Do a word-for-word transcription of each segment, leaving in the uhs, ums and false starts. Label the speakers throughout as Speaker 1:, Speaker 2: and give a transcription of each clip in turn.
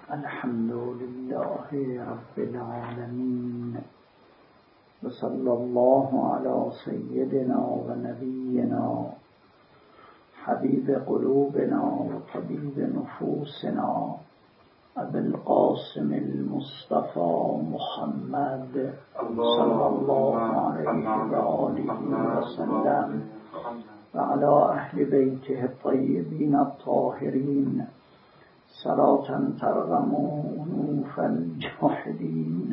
Speaker 1: الحمد لله رب العالمين وصلى الله على سيدنا ونبينا حبيب قلوبنا وطبيب نفوسنا أبي القاسم المصطفى محمد صلى الله عليه وآله وسلم وعلى أهل بيته الطيبين الطاهرين صلاة ترغم أنوف الجاحدين.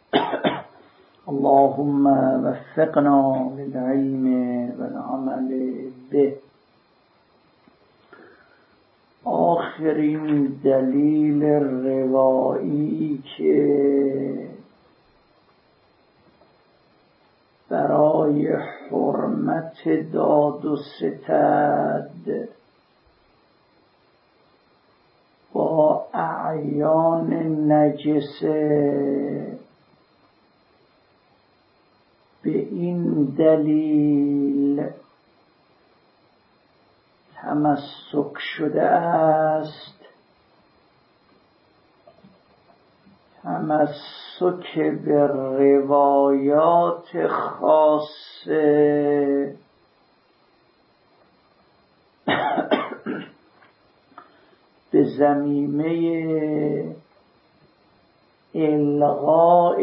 Speaker 1: اللهم وفقنا للعلم والعمل به. آخرین دلیل روایی که برای حرمت داد و ستد با اعیان نجسه به این دلیل تمسک شده است تمسک به روایات خاصه به زمینه الغاء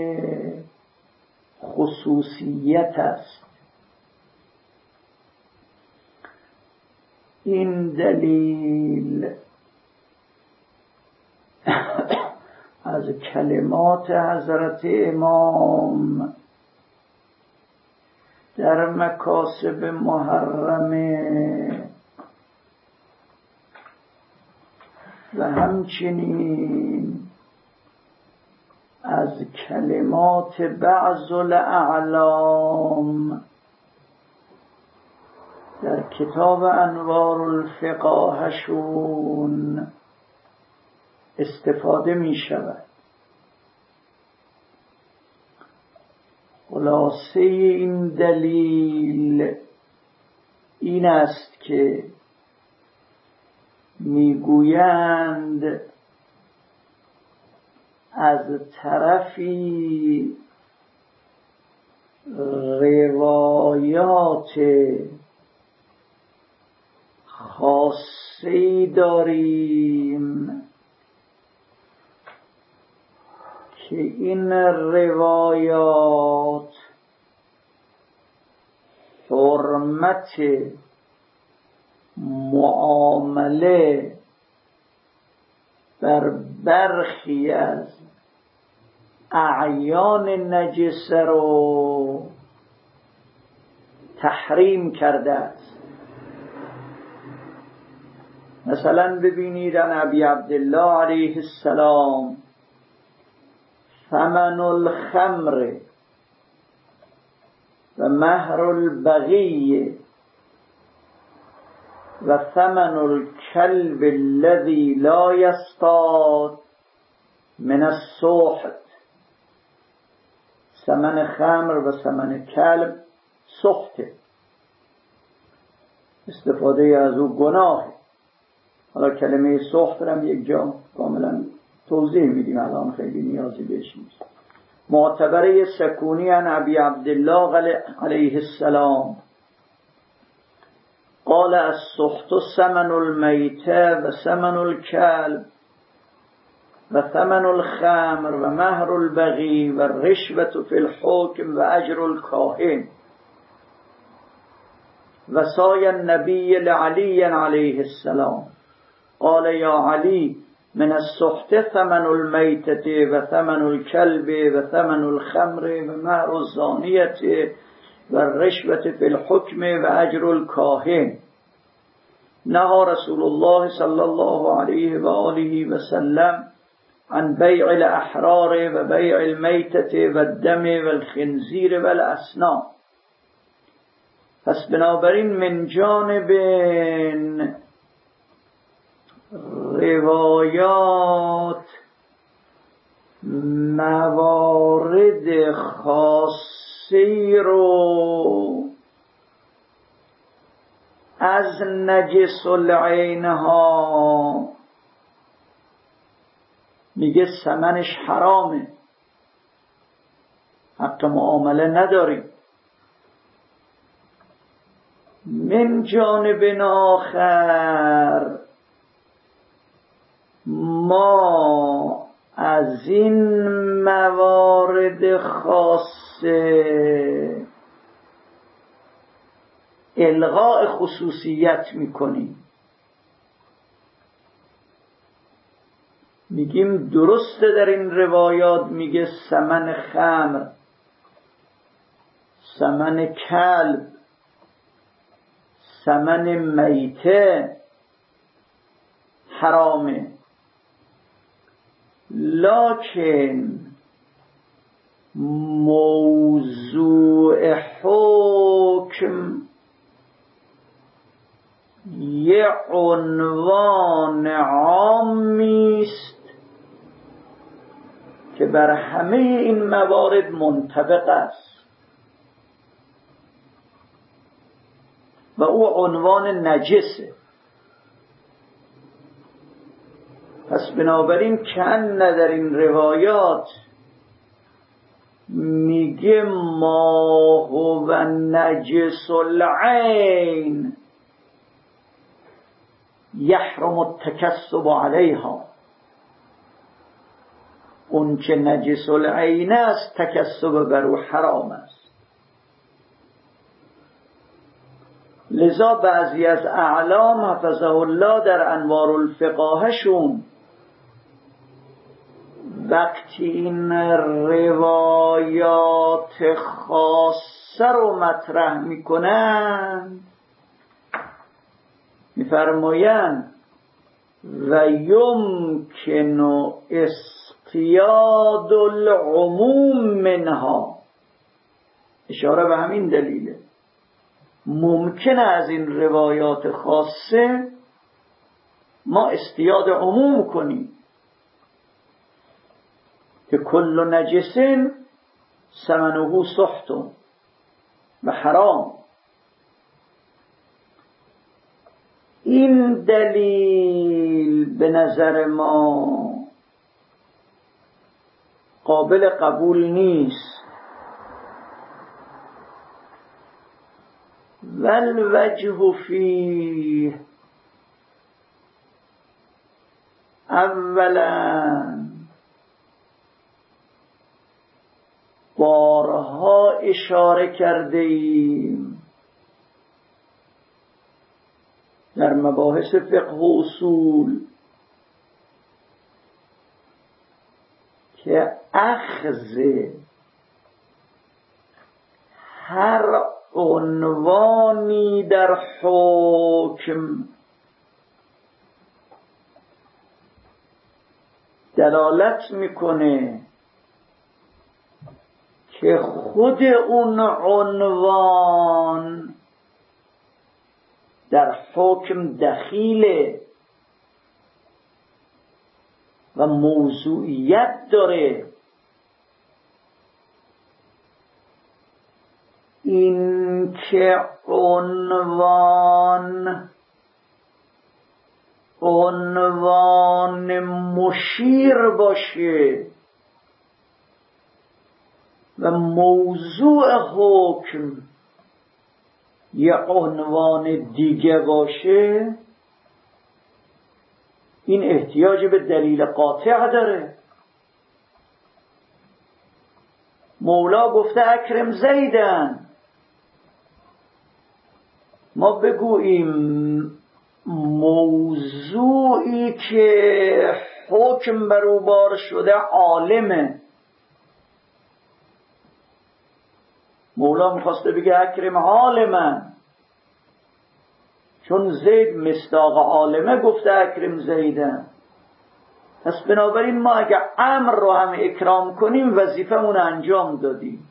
Speaker 1: خصوصیت است. این دلیل از کلمات حضرت امام در مکاسب محرمه و همچنین از کلمات بعض الاعلام در کتاب انوار الفقاهشون استفاده می شود. خلاصه این دلیل این است که میگویند از طرفی روایات خاصی داریم که این روایات حرمت معامله بر برخی از اعیان نجسه رو تحریم کرده است. مثلا ببینید عن ابی عبدالله علیه السلام ثمن الخمر و مهر البغی و ثمن الكلب الذي لا يصطاد من السحت. ثمن خمر و ثمن کلب سحته، استفاده از او گناه. حالا کلمه سحت هم یک جا کاملا توضیح میدیم، الان خیلی نیازی بهش نیست. معتبره سکونی عن ابی عبدالله علیه السلام قال السحت ثمن المیته و ثمن الکلب و ثمن الخمر و مهر البغی و الرشوة فی الحکم و اجر الکاهن. وصای النبی لعلی علیه السلام قال یا علی من السحت ثمن المیتة و ثمن الكلب و ثمن الخمر و مهر الزانیة و الرشوة فی الحکم و اجر الکاهن. نهى رسول الله صلی الله علیه و آله و سلم عن بیع الاحرار و بیع المیتة و الدم و الخنزیر و الاسنان. پس بنابراین من جانب روایات موارد خاصی رو از نجس العین ها میگه ثمنش حرامه، حق معامله نداریم. من جانب آخر ما از این موارد خاصه الغاء خصوصیت میکنیم، میگیم درسته در این روایات میگه ثمن خمر، ثمن کلب، ثمن میته حرامه، لکن موضوع حکم یه عنوان عامی است که بر همه این موارد منطبق است و او عنوان نجسه. پس بنابراین کأن در این روایات میگه ما هو نجس العین یحرم التکسب علیها، اون که نجس العین است تکسب بر او حرام است. لذا بعضی از اعلام حفظه الله در انوار الفقاهشون وقتی این روایات خاصه رو مطرح میکنن میفرمایند و یمکن اصطیاد العموم منها، اشاره به همین دلیله ممکنه از این روایات خاصه ما اصطیاد عموم کنیم که کل نجس ثمنه سحت و حرام. این دلیل به نظر ما قابل قبول نیست. والوجه فیه اولا بارها اشاره کرده ایم در مباحث فقه و اصول که اخذ هر عنوانی در حکم دلالت میکنه که خود اون عنوان در حکم دخیله و موضوعیت داره. این که عنوان عنوان مشیر باشه و موضوع حکم یه عنوان دیگه باشه، این احتیاج به دلیل قاطع داره. مولا گفته اکرم زیدن، ما بگوییم موضوعی که حکم بر او بار شده عالمه. مولا میخواسته بگه اکرم عالمن، چون زید مصداق عالمه گفته اکرم زیدن. پس بنابراین ما اگه امر رو هم اکرام کنیم وظیفمون انجام دادیم.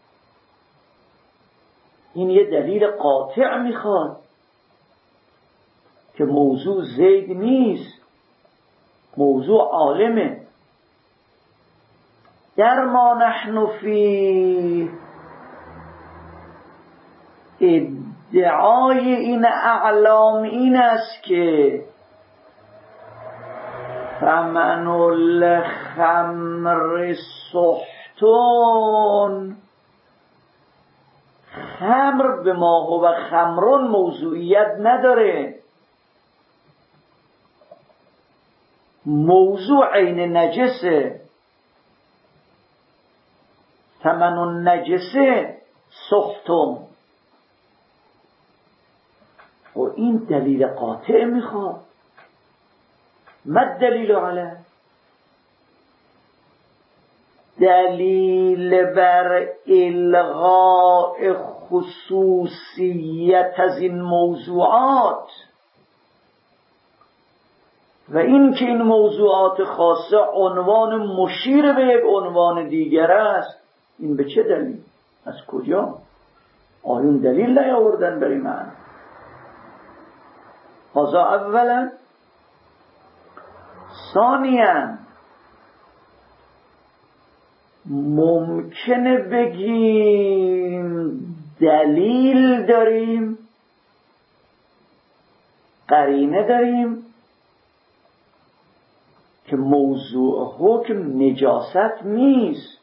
Speaker 1: این یه دلیل قاطع میخواد که موضوع زید نیست، موضوع عالمه. در ما نحن فی ادعای این اعلام این است که ثمن الخمر سحتون. خمر به ما هو خمرون موضوعیت نداره، موضوع عین نجسه. ثمن النجسه سحتون. و این دلیل قاطع میخواد. ما الدلیل علیه؟ دلیل بر الغاء خصوصیت از این موضوعات و این که این موضوعات خاصه عنوان مشیر به یک عنوان دیگر است، این به چه دلیل؟ از کجا؟ آیون دلیل نیاوردن برای من. هذا اولا. ثانیا ممکنه بگیم دلیل داریم، قرینه داریم که موضوع حکم نجاست نیست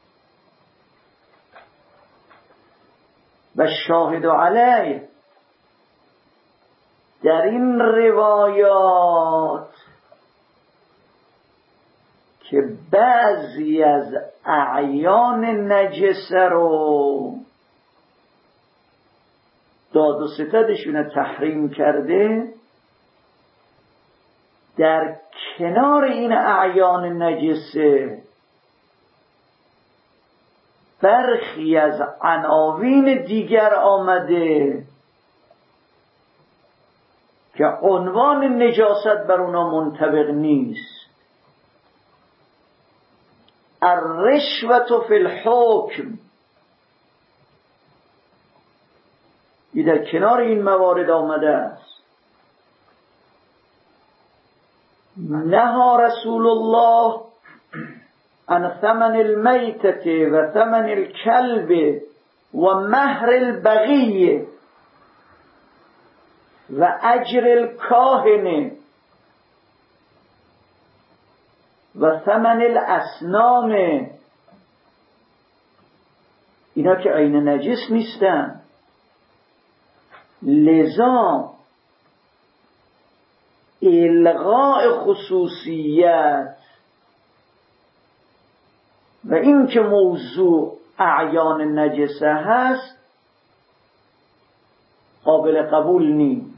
Speaker 1: و شاهد علیه در این روایات که بعضی از اعیان نجسه رو داد و ستدشون تحریم کرده، در کنار این اعیان نجسه برخی از عناوین دیگر آمده که عنوان نجاست بر اونا منطبق نیست. الرشوة فی الحکم، این در کنار این موارد آمده است. نهى رسول الله عن ثمن المیتة و ثمن الکلب و مهر البغی و اجر الکاهن و ثمن الاسنام. اینا که عین نجس نیستن، لذا الغاء خصوصیت و این که موضوع اعیان نجسه هست قابل قبول نیست.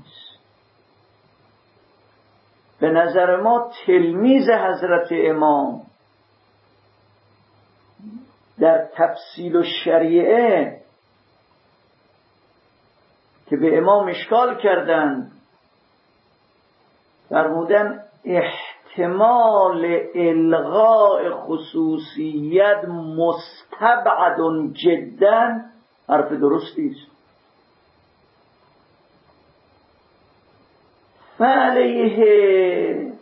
Speaker 1: به نظر ما تلمیذ حضرت امام در تفصیل و شریعه که به امام اشکال کردند، فرمودن احتمال الغاء خصوصیت مستبعد جدا، حرف درستی است. فعلیه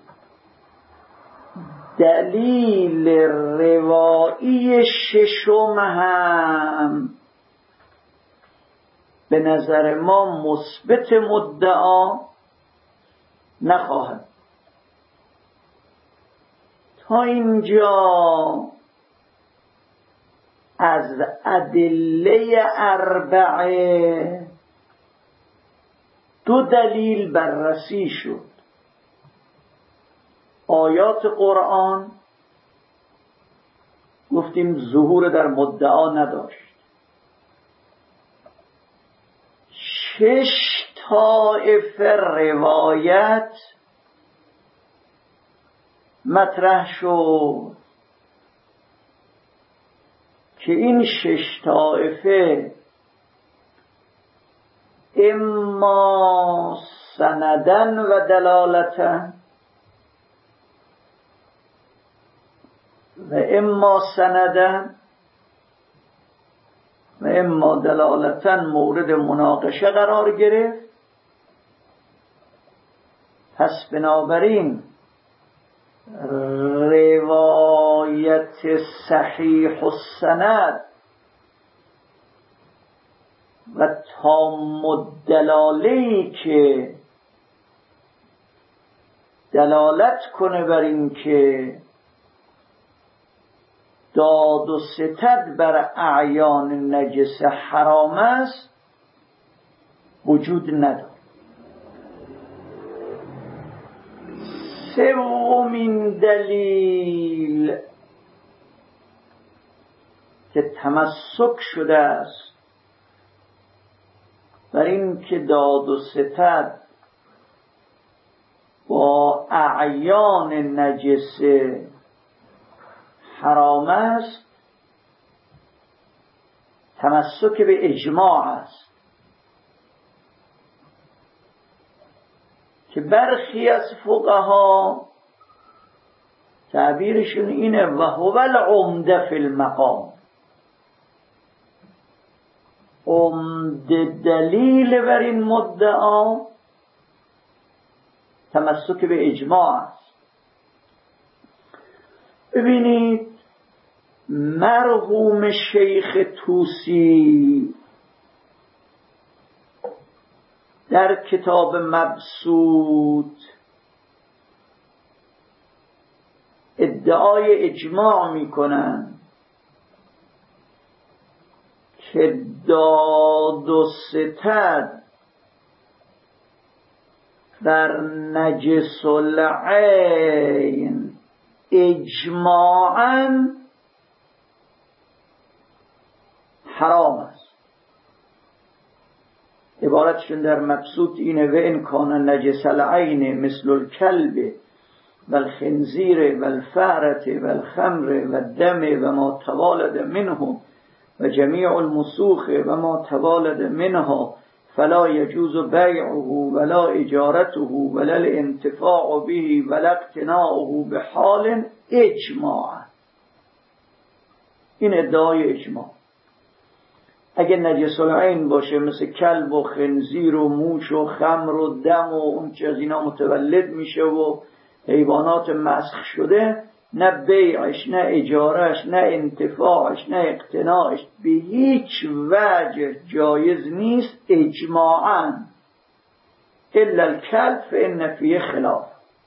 Speaker 1: دلیل روایی ششم هم به نظر ما مثبت مدعا نخواهد. تا اینجا از ادله اربعه دو دلیل بررسی شد. آیات قرآن گفتیم ظهور در مدعا نداشت. شش طایفه روایت مطرح شد که این شش طایفه اما سندن و دلالتن و اما سندن و اما دلالتن مورد مناقشه قرار گرفت. پس بنابراین روایت صحیح السند و تام الدلاله‌ای که دلالت کنه بر این که داد و ستد بر اعیان نجس حرام است وجود نداره. سومین دلیل که تمسک شده است بر این که داد و ستد با اعیان نجس حرام است، تمسک به اجماع است که برخی از فقها تعبیرشون اینه و هو العمده فی المقام، عمده دلیل بر این مدعا تمسک به اجماع است. ببینید مرحوم شیخ طوسی در کتاب مبسوط ادعای اجماع میکنن که داد و ستد در نجس العین اجماعاً حرام است. عبارتشون در مبسوط اینه و ان کان نجس العین مثل الکلب و الخنزیر و الفأرة و الخمر و الدم و ما توالد منه و جمیع المسوخ و ما توالد منها فلا يجوز بیعه ولا اجارته ولا الانتفاع به ولا اقتناعه بحال اجماعا. این ادعای اجماع. اگه نجس العین باشه مثل کلب و خنزیر و موش و خمر و دم و اون چه از اینا متولد میشه و حیوانات مسخ شده، نه بیعش نه اجارش نه انتفاعش نه اقتناعش به هیچ وجه جایز نیست اجماعاً الا الکلب فإن فیه خلاف.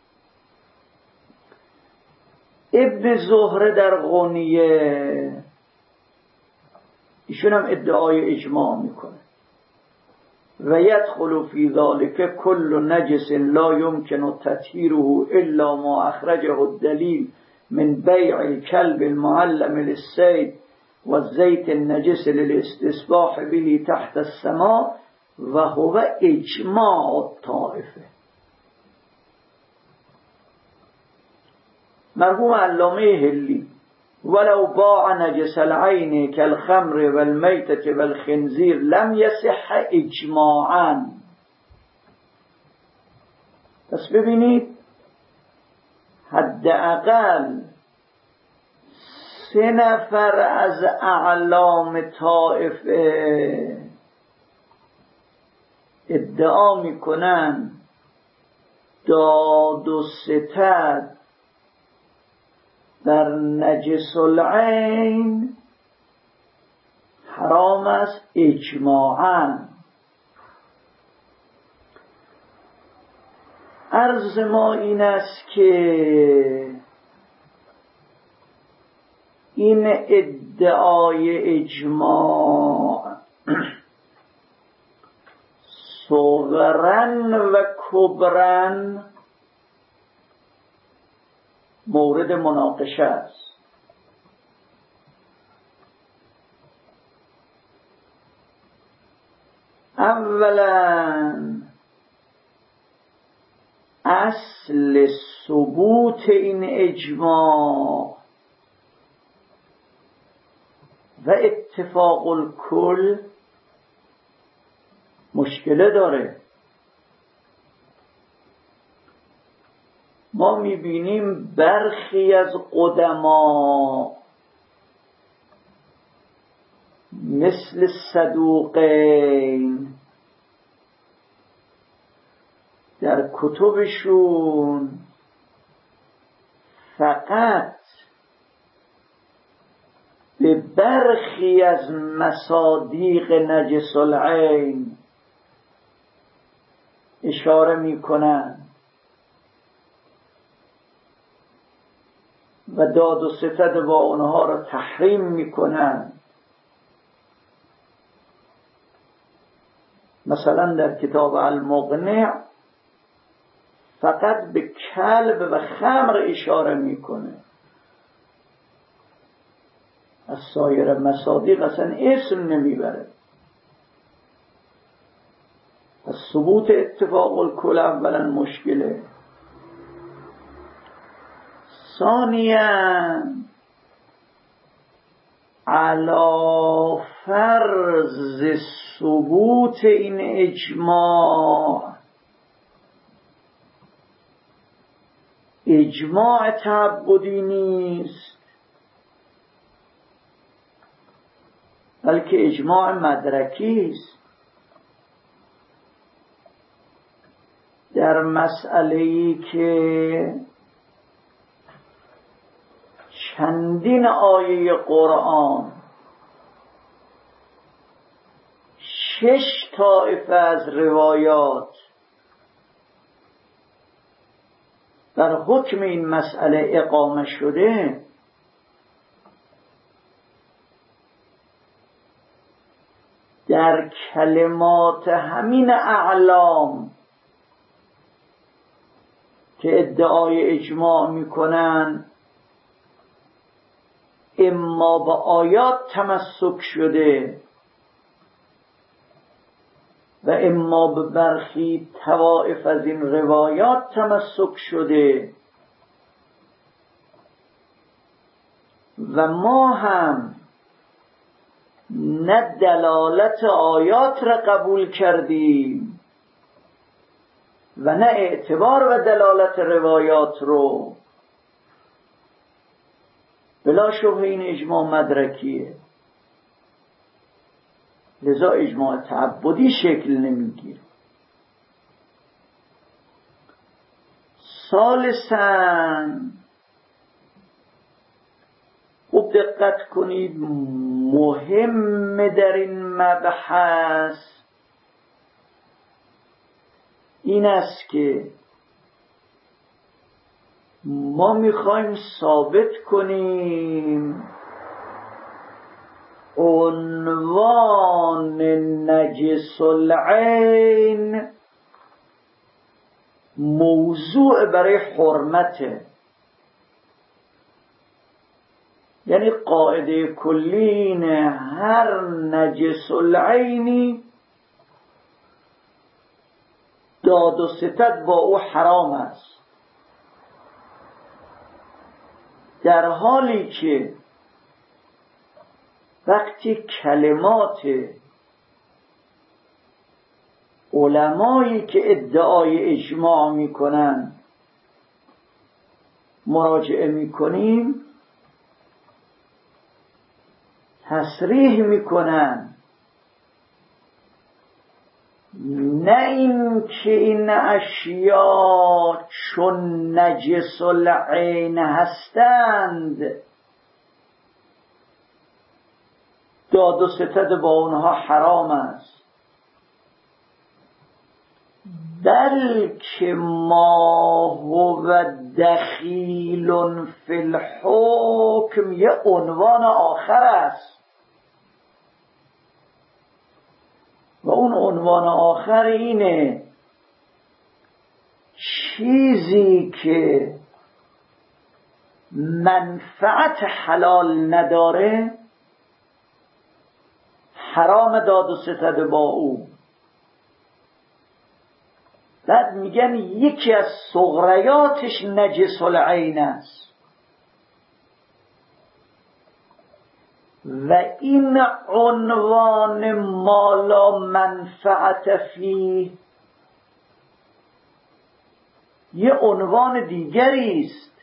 Speaker 1: ابن زهره در غنیه ایشون هم ادعای اجماع میکنه و یدخل فی ذلک کل نجس لا یمکن تطهیره الا ما اخرجه الدلیل من بیع الكلب المعلم للصید و الزیت النجس للاستصباح به تحت السماء و هو اجماع الطائفه. مرحوم علامه هلی ولو باع نجس العین كالخمر والمیتة والخنزیر لم یصح اجماعا. پس ببینید حداقل سه نفر از اعلام طائفه ادعا میکنن داد و ستد در نجس العین حرام است اجماعاً. عرض ما این است که این ادعای اجماع صغرن و کبرن مورد مناقشه است. اولا اصل ثبوت این اجماع و اتفاق الکل مشکله داره. ما میبینیم برخی از قدما مثل صدوقین در کتبشون فقط به برخی از مصادیق نجس العین اشاره میکنن و داد و ستد با اونها را تحریم میکنن. مثلا در کتاب المقنع فقط به کلب و خمر اشاره میکنه، از سایر مصادیق اصلا اسم نمیبره. از ثبوت اتفاق الکل اولا مشکله. ثانیاً علی فرض ثبوت این اجماع، اجماع تعبدی نیست بلکه اجماع مدرکی است. در مسئله‌ای که چندین آیه قرآن شش طایفه از روایات در حکم این مسئله اقامه شده، در کلمات همین اعلام که ادعای اجماع میکنن اما به آیات تمسک شده و اما به برخی طوائف از این روایات تمسک شده و ما هم نه دلالت آیات را قبول کردیم و نه اعتبار و دلالت روایات رو، بلا شبه این اجماع مدرکیه، لذا اجماع تعبدی شکل نمیگیره. ثالثاً خوب دقت کنید، مهم در این مبحث این است که ما میخوایم ثابت کنیم عنوان نجس العین موضوع برای حرمته. یعنی قاعده کلی اینه هر نجس العینی داد و ستد با او حرام است، در حالی که وقتی کلمات علمایی که ادعای اجماع میکنن مراجعه میکنیم تصریح میکنن نه این که این اشیاء چون نجس العین هستند داد و ستد با اونها حرام است، بلکه ما هو دخیل فی الحکم یه عنوان آخر است و اون عنوان آخر اینه چیزی که منفعت حلال نداره حرام داد و ستد با او. بعد میگن یکی از صغریاتش نجس العین است و این عنوان ما لا منفعت فیه یه عنوان دیگری است،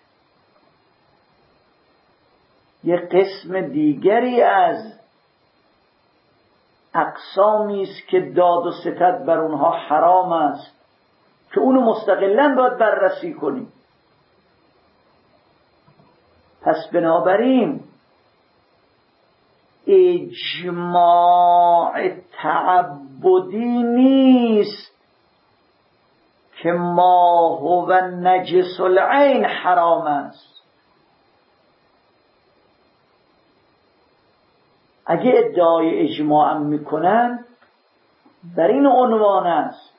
Speaker 1: یه قسم دیگری از اقسامی است که داد و ستد بر اونها حرام است که اونو مستقلاً باید بررسی کنیم. پس بنابراین اجماع تعبدی نیست که ما هو نجس العین حرام است، اگه ادعای اجماع هم میکنن در این عنوان است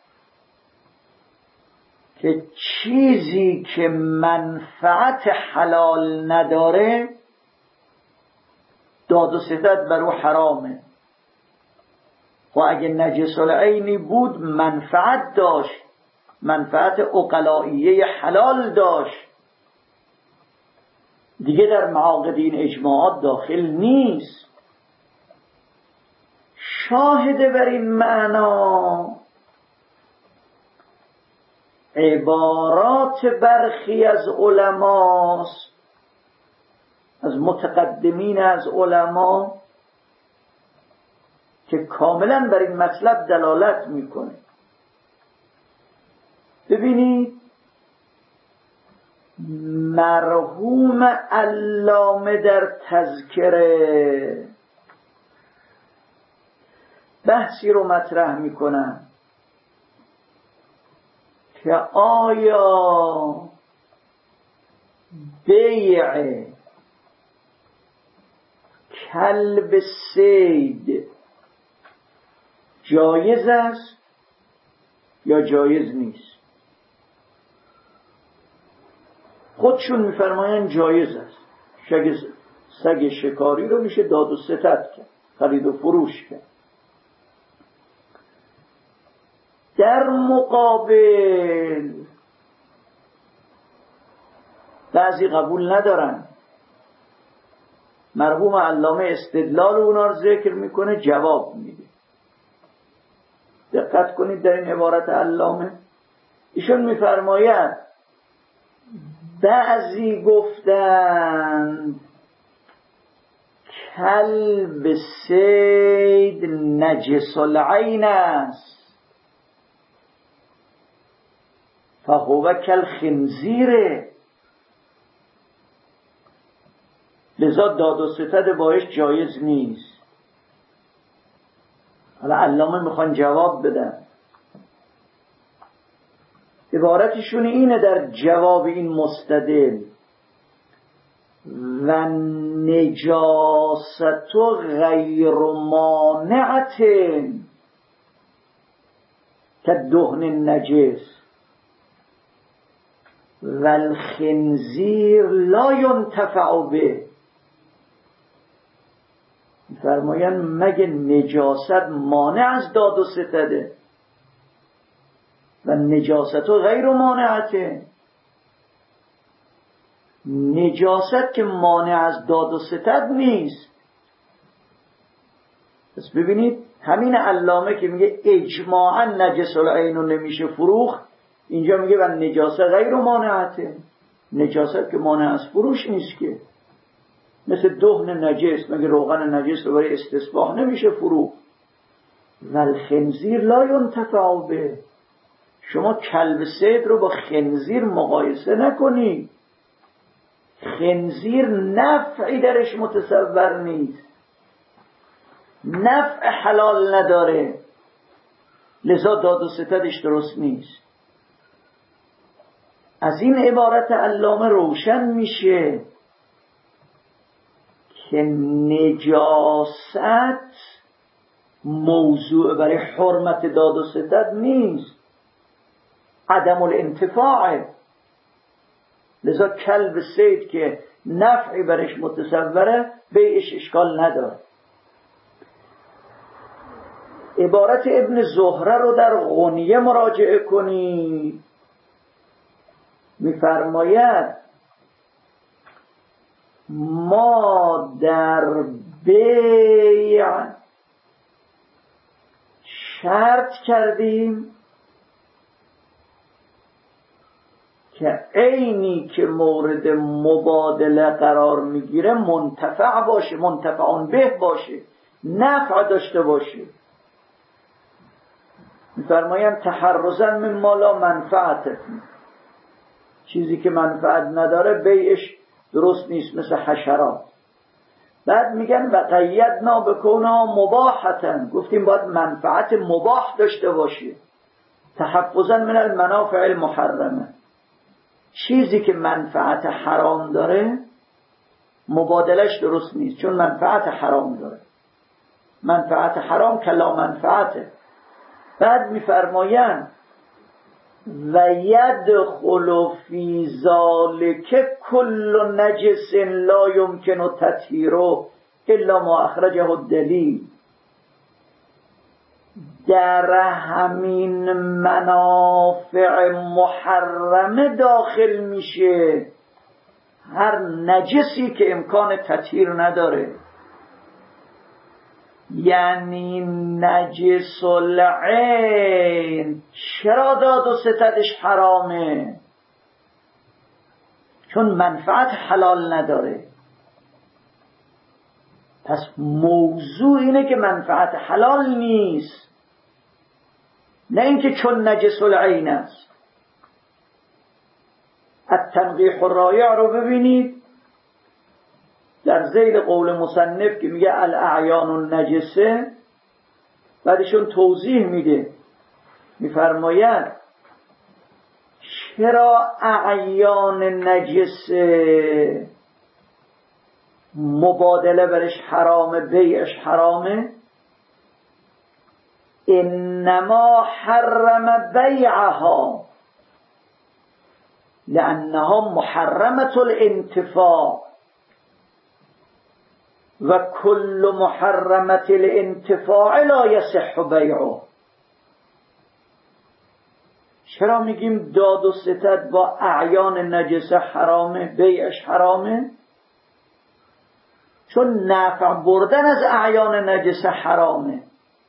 Speaker 1: که چیزی که منفعت حلال نداره داد و ستد بر او حرامه، و اگه نجس العینی بود منفعت داشت، منفعت عقلائیه حلال داشت، دیگه در معاقد این اجماعات داخل نیست. شاهد بر این معنا عبارات برخی از علماست، از متقدمین از علما، که کاملا بر این مطلب دلالت میکنه. ببینید مرحوم علامه در تذکره بحثی رو مطرح میکنن که آیا بیع کلب صید جایز است یا جایز نیست؟ خودشون میفرمایند جایز است. سگ سگ شکاری رو میشه داد و ستد کرد، خرید و فروش کرد. در مقابل بعضی قبول ندارن. مرحوم علامه استدلال اونا رو ذکر میکنه، جواب میده. دقت کنید در این عبارت علامه، ایشون میفرماید بعضی گفتند کلب صید نجس العین است، فهو کالخنزیره، لذا داد و ستد باش جایز نیست. حالا علامه میخوان جواب بدن. عبارتشون اینه در جواب این مستدل: و نجاست غیر مانعت که دهن نجس و الخنزیر لا ینتفع به. فرماین مگه نجاست مانع از داد و ستده و نجاست و غیر مانعته؟ نجاست که مانع از داد و ستد نیست. پس ببینید همین علامه که میگه اجماعا نجس العین نمیشه فروخت، اینجا میگه و نجاست غیر مانعته. نجاست که مانع از فروش نیست که، مثل دهن نجس، مگه روغن نجس رو برای استصباح نمیشه فروخت. و الخنزیر لا ینتفع به. شما کلب صید رو با خنزیر مقایسه نکنید. خنزیر نفعی درش متصور نیست، نفع حلال نداره، لذا داد و ستدش درست نیست. از این عبارت علامه روشن میشه که نجاست موضوع برای حرمت داد و ستد نیست، عدم الانتفاع. لذا کلب صید که نفعی برش متصوره بیعش اشکال نداره. عبارت ابن زهره رو در غنیه مراجعه کنید، میفرماید ما در بیع شرط کردیم که عینی که مورد مبادله قرار میگیره منتفع باشه، منتفعون به باشه، نفع داشته باشه. میفرمایم تحرزا من ما لا منفعت، چیزی که منفعت نداره بیعش درست نیست، مثل حشرات. بعد میگن و قیدنا بکونها مباحتن، گفتیم باید منفعت مباح داشته باشه، تحفظا من المنافع المحرمه. چیزی که منفعت حرام داره مبادلش درست نیست، چون منفعت حرام داره. منفعت حرام کلا منفعته. بعد میفرمایند و یدخل فی ذلک کل نجس لا یمکن تطهیره الا ما اخرجه الدلیل. در همین منافع محرمه داخل میشه هر نجسی که امکان تطهیر نداره. یعنی نجس العین چرا داد و ستدش حرامه؟ چون منفعت حلال نداره. پس موضوع اینه که منفعت حلال نیست، نه اینکه چون نجس العین است. التنقیح الرایع رو ببینید در ذیل قول مصنف که میگه الاعیان النجسه، بعدشون توضیح میده، میفرماید چرا اعیان نجسه مبادله برش حرامه، بیعش حرامه؟ انما حرم بیعها لانها محرمة الانتفاع و کل محرمة الانتفاع لا یصح بیعه. چرا میگیم داد و ستد با اعیان نجسه حرامه، بیعش حرامه؟ چون نفع بردن از اعیان نجسه حرامه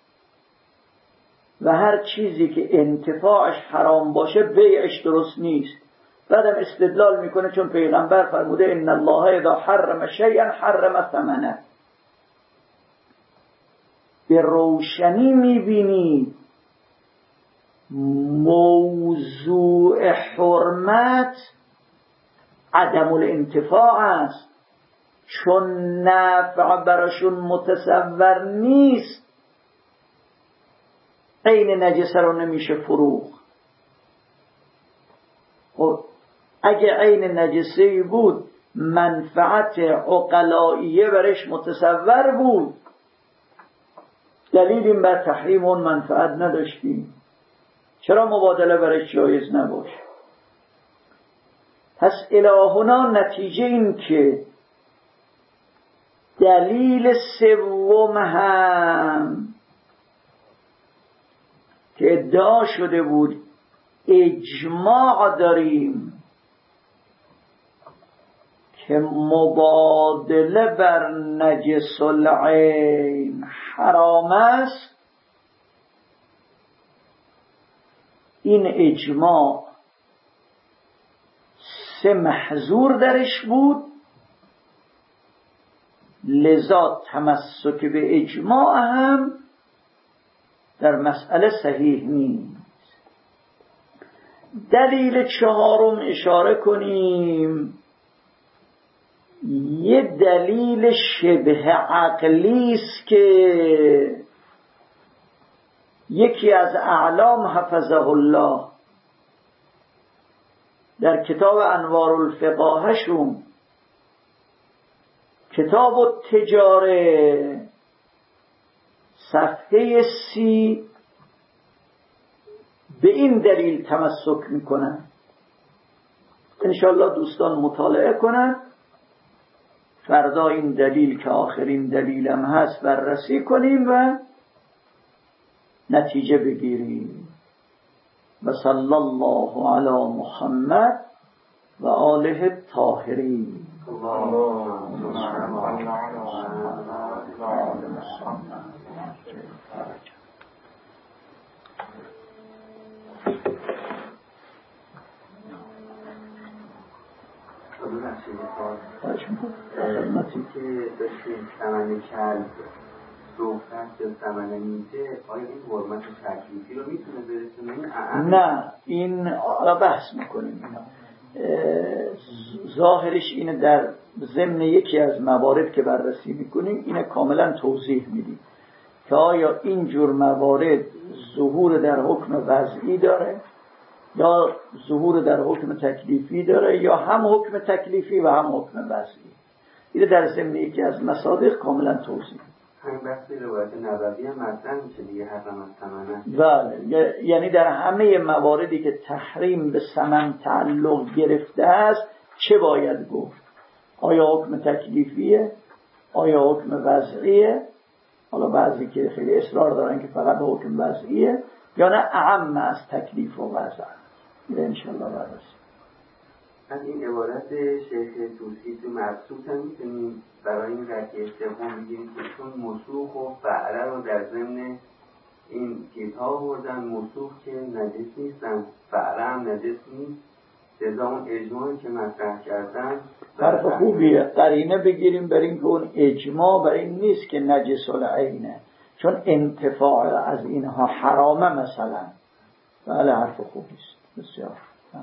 Speaker 1: و هر چیزی که انتفاعش حرام باشه بیعش درست نیست. بعدم استدلال میکنه چون پیغمبر فرموده ان الله اذا حرم شیئا حرم ثمنه. به روشنی میبینید موضوع حرمت عدم الانتفاع است، چون نفع براشون متصور نیست عین نجسه رو نمیشه فروخت. خب اگه عین نجسه بود منفعت عقلائیه برش متصور بود، دلیلی بر تحریم اون منفعت نداشتیم، چرا مبادله برش جایز نباشه؟ پس الهنا نتیجه این که دلیل سوم هم که ادعا شده بود اجماع داریم که مبادله بر نجس العین حرام است، این اجماع سه محظور درش بود، لذا تمسک به اجماع هم در مسئله صحیح نیست. دلیل چهارم اشاره کنیم، یه دلیل شبه عقلی است که یکی از اعلام حفظه الله در کتاب انوار الفقاهشون، کتاب التجاره، صفحه سی به این دلیل تمسک میکنن. انشاءالله دوستان مطالعه کنن، فردا این دلیل که آخرین دلیلم هست بررسی کنیم و نتیجه بگیریم. و صلی الله علی محمد و آله الطاهرین.
Speaker 2: خدمتی که داشتیم ثمن کلب صحبت یا ثمن میزه، آیا این حرمت تکلیفی رو میتونه برسونه؟
Speaker 1: نه، این را بحث میکنیم. اینا ظاهرش اینه، در ضمن یکی از موارد که بررسی میکنیم اینه کاملا توضیح میدیم که آیا این جور موارد ظهور در حکم وضعی داره یا ظهور در حکم تکلیفی داره یا هم حکم تکلیفی و هم حکم وضعی. اینه در ضمن یکی از مصادیق کاملا توضیح.
Speaker 2: همین بحث روایت نبوی هم مطرح میشه دیگه، حرم از ثمنه.
Speaker 1: بله، یعنی در همه مواردی که تحریم به ثمن تعلق گرفته است چه باید گفت؟ آیا حکم تکلیفیه؟ آیا حکم وضعیه؟ حالا بعضی که خیلی اصرار دارن که فقط حکم وضعیه، یا نه اعم از تکلیف و وضع. میره انشاءالله بررسی.
Speaker 2: از این عبارت شیخ توسی تو مبسوط هم میتونیم برای این رکیه سوم بگیریم که چون مسوخ و فعله رو در ضمن این چیزها آوردن، مسوخ که نجس نیستن، فعله هم نجس نیست، جزا اون اجماعی که مطرح کردن.
Speaker 1: حرف خوبیه، قرینه بگیریم بر این که اون اجماع بر این نیست که نجس العینه، چون انتفاع از اینها حرامه مثلا. بله حرف خوبیست، بسیار.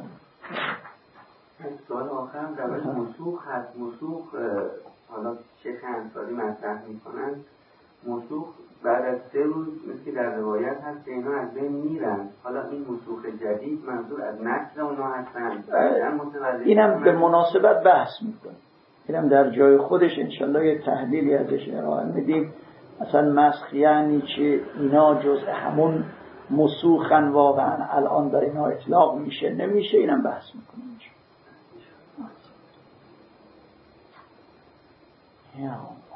Speaker 2: سوال آخرم در مورد مسوخ هست. مسوخ حالا شیخ انصاری مطرح میکنن مسوخ بعد از سه روز مثل که در روایت هست که اینا از بین میرن. حالا این مسوخ جدید منظور از نسل اونا هستن؟
Speaker 1: اینم به مناسبت بحث میکنه، اینم در جای خودش انشالله یه تحلیلی ازش ارائه میدیم. اصلا مسخ یعنی چه؟ اینا جز همون مسوخن واقعا الان در اینا اطلاق میشه نمیشه؟ اینم بحث میکنیم. Yeah.